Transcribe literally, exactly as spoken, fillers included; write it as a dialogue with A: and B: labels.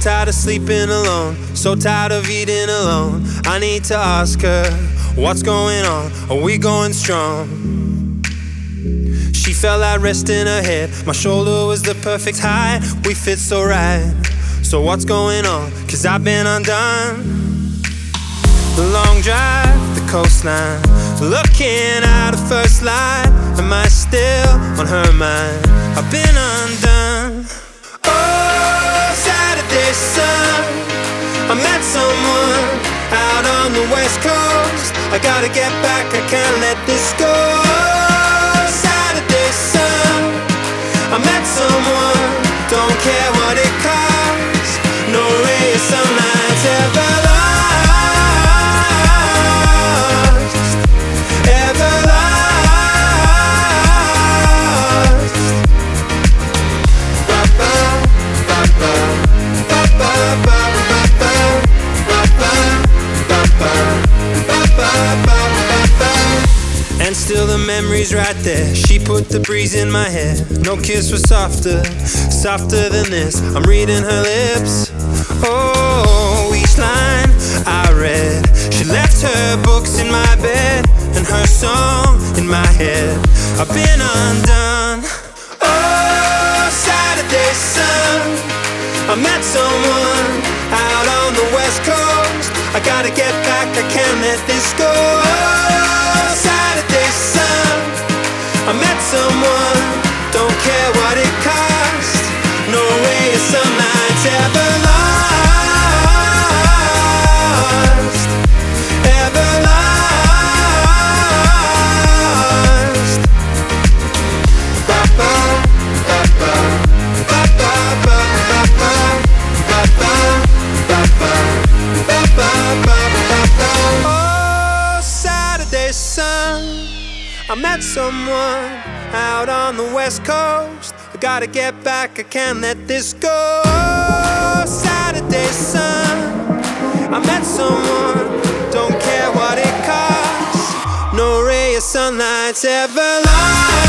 A: tired of sleeping alone, so tired of eating alone. I need to ask her, what's going on? Are we going strong? She felt like resting her head. My shoulder was the perfect height. We fit so right. So what's going on? Cause I've been undone. The long drive, the coastline, looking at the first light. Am I still on her mind? I've been undone. Oh, Saturday sun, I met someone out on the west coast. I gotta get back, I can't let this go. Oh, Saturday sun, I met someone, don't care what it costs. No ray of sunlight's ever lost, ever lost. Ba-ba, ba-ba, ba-ba, ba-ba, ba-ba, ba-ba, ba-ba, ba-ba. And still the memory's right there. She put the breeze in my hair. No kiss was softer, softer than this. I'm reading her lips. Oh, each line I read. She left her books in my bed and her song in my head. I've been undone. Oh, Saturday sun, I met someone out on the west coast. I gotta get back, I can't let this go. Oh, Saturday sun, I met someone, don't care what it costs. No way of sunlight's ever lost, ever lost. Ba-ba, ba-ba, ba-ba, ba-ba, ba-ba, ba-ba, ba-ba, ba-ba. Oh, Saturday sun, I met someone out on the west coast. I gotta get back, I can't let this go. Saturday sun, I met someone, don't care what it costs. No ray of sunlight's ever lost.